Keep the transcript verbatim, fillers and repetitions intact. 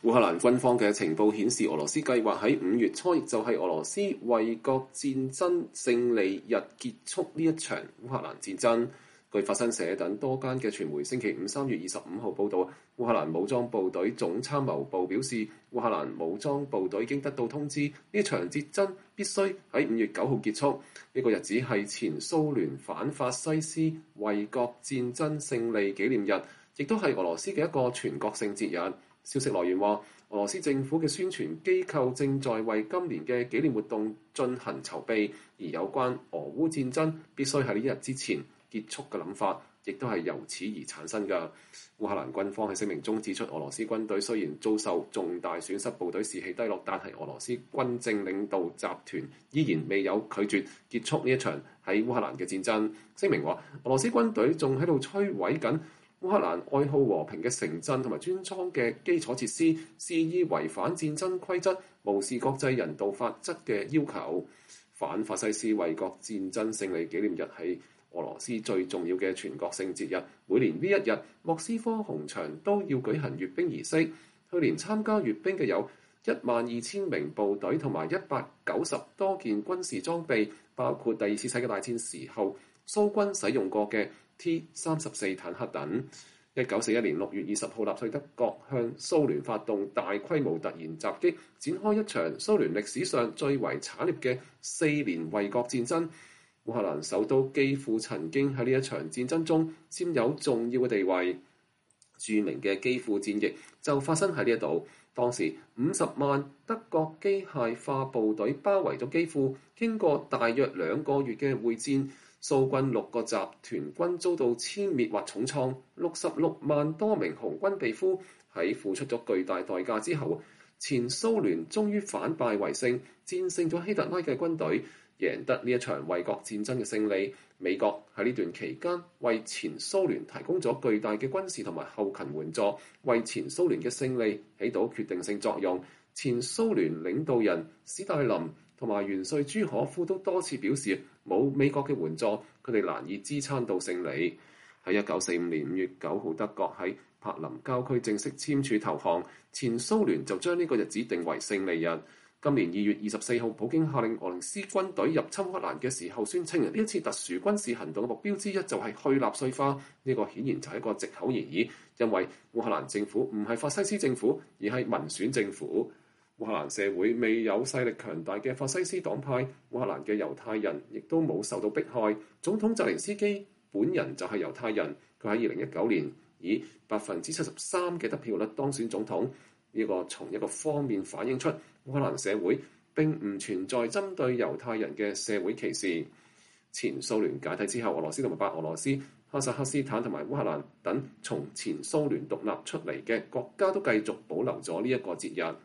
烏克蘭軍方嘅情報顯示，俄羅斯計劃喺五月初，亦就係俄羅斯衛國戰爭勝利日結束呢一場烏克蘭戰爭。據法新社等多間嘅傳媒星期五三月二十五號報導，烏克蘭武裝部隊總參謀部表示，烏克蘭武裝部隊已經得到通知，呢場戰爭必須喺五月九號結束。呢、這個日子係前蘇聯反法西斯衛國戰爭勝利紀念日，亦都係俄羅斯嘅一個全國性節日。消息來源話，俄羅斯政府嘅宣傳機構正在為今年嘅紀念活動進行籌備，而有關俄烏戰爭必須喺呢一日之前結束嘅諗法，亦都係由此而產生嘅。烏克蘭軍方喺聲明中指出，俄羅斯軍隊雖然遭受重大損失，部隊士氣低落，但係俄羅斯軍政領導集團依然未有拒絕結束呢一場喺烏克蘭嘅戰爭。聲明話，俄羅斯軍隊仲喺度摧毀緊烏克蘭愛好和平嘅城鎮同埋專倉嘅基礎設施，肆意違反戰爭規則，無視國際人道法則嘅要求。反法西斯衛國戰爭勝利紀念日係俄羅斯最重要嘅全國性節日，每年呢一日，莫斯科紅場都要舉行閱兵儀式。去年參加閱兵嘅有一萬二千名部隊同埋一百九十多件軍事裝備，包括第二次世界大戰時候蘇軍使用過嘅 T 三十四坦克等。一九四一年六月二十號，納粹德國向蘇聯發動大規模突然襲擊，展開一場蘇聯歷史上最為慘烈嘅四年衛國戰爭。烏克蘭首都基輔曾經喺呢一場戰爭中佔有重要嘅地位。著名嘅基輔戰役就發生喺呢一度。當時五十萬德國機械化部隊包圍咗基輔，經過大約兩個月嘅會戰，蘇軍六個集團軍遭到殲滅或重創，六十六萬多名紅軍被俘。喺付出咗巨大代價之後，前蘇聯終於反敗為勝，戰勝咗希特拉嘅軍隊，贏得呢一場衛國戰爭嘅勝利。美國喺呢段期間為前蘇聯提供咗巨大嘅軍事同埋後勤援助，為前蘇聯嘅勝利起到決定性作用。前蘇聯領導人史大林同埋元帥朱可夫都多次表示，冇美國嘅援助，佢哋難以支撐到勝利。喺一九四五年五月九號，德國喺柏林郊區正式簽署投降，前蘇聯就將呢個日子定為勝利日。今年二月二十四號，普京下令俄羅斯軍隊入侵烏克蘭嘅時候，宣稱呢一次特殊軍事行動嘅目標之一就係去納粹化。呢個顯然就係一個藉口而已，因為烏克蘭政府唔係法西斯政府，而係民選政府。烏克蘭社會未有勢力強大嘅法西斯黨派，烏克蘭嘅猶太人亦都冇受到迫害。總統澤連斯基本人就係猶太人，佢喺二零一九年以百分之七十三嘅得票率當選總統。呢個從一個方面反映出烏克蘭社會並唔存在針對猶太人嘅社會歧視。前蘇聯解體之後，俄羅斯同埋白俄羅斯、哈薩克斯坦同埋烏克蘭等從前蘇聯獨立出嚟嘅國家都繼續保留咗呢一個節日。